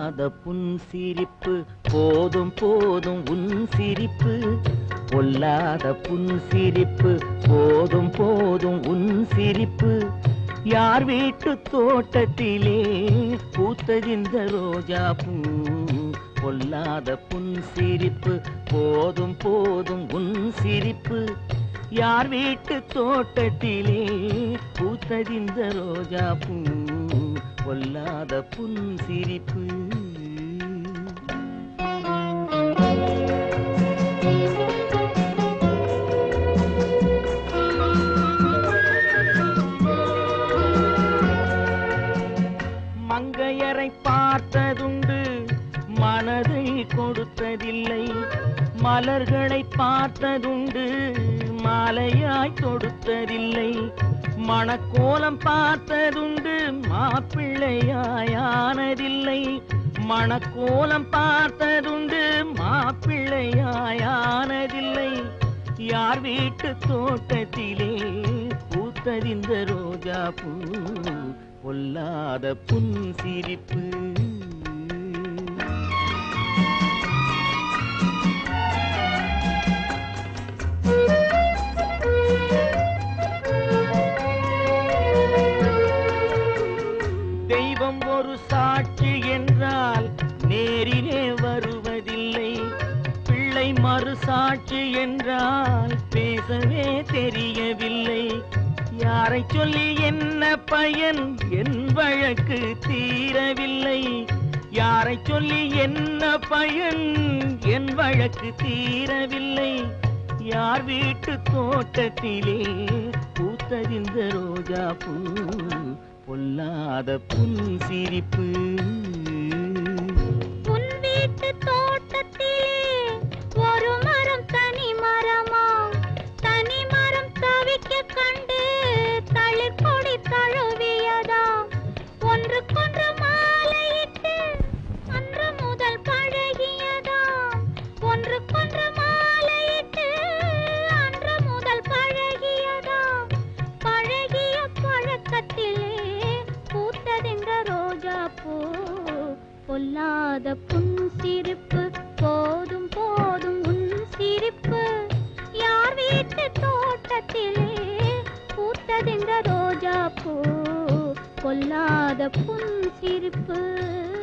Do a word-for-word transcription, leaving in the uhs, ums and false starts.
பொல்லாத புன் சிரிப்பு போதும் போதும் உன் சிரிப்பு பொல்லாத புன் சிரிப்பு போதும் போதும் உன் சிரிப்பு யார் வீட்டு தோட்டத்திலே பூத்ததிந்த ரோஜா பூ பொல்லாத புன் சிரிப்பு போதும் போதும் உன் சிரிப்பு யார் வீட்டு தோட்டத்திலே பூத்ததிந்த ரோஜா பூ பொல்லாத புன் சிரிப்பு மங்கையரை பார்த்ததுண்டு மனதை கொடுத்ததில்லை மலர்களை பார்த்ததுண்டு மாலையாய் தொடுத்ததில்லை மணக்கோலம் பார்த்ததுண்டு மாப்பிள்ளையாயானதில்லை மணக்கோலம் பார்த்ததுண்டு மாப்பிள்ளையாயானதில்லை யார் வீட்டு தோட்டத்திலே பூத்ததிந்த ரோஜா பூ பொல்லாத புன் சிரிப்பு தெய்வம் ஒரு சாட்சி என்றால் நேரிலே வருவதில்லை பிள்ளை மறு சாட்சி என்றால் பேசவே தெரியவில்லை யாரை சொல்லி என்ன பயன் என் வழக்கு தீரவில்லை யாரை சொல்லி என்ன பயன் என் வழக்கு தீரவில்லை யார் வீட்டு தோட்டத்திலே பூத்ததிந்த ரோஜா பூ பொல்லாத புன் சிரிப்பு உன் வீட்டு தோட்டத்திலே ஒரு மரம் தனி மரமா தனி மரம் தவிக்க கண்டு தளிர் கொடி தழுவியதா ஒன்றுக்கொன்று மாலையிட்டு அன்று முதல் பழகியதா ஒன்றுக்கொன்று மாலையிட்டு அன்று முதல் பழகியதா பழகிய பழக்கத்திலே பூத்ததெங்க ரோஜா பூ பொல்லாத புன் சிரிப்பு போதும் போதும் உன் சிரிப்பு யார் வீட்டு தோட்டத்திலே பூத்ததெங்க ரோஜா பூ பொல்லாத புன் சிரிப்பு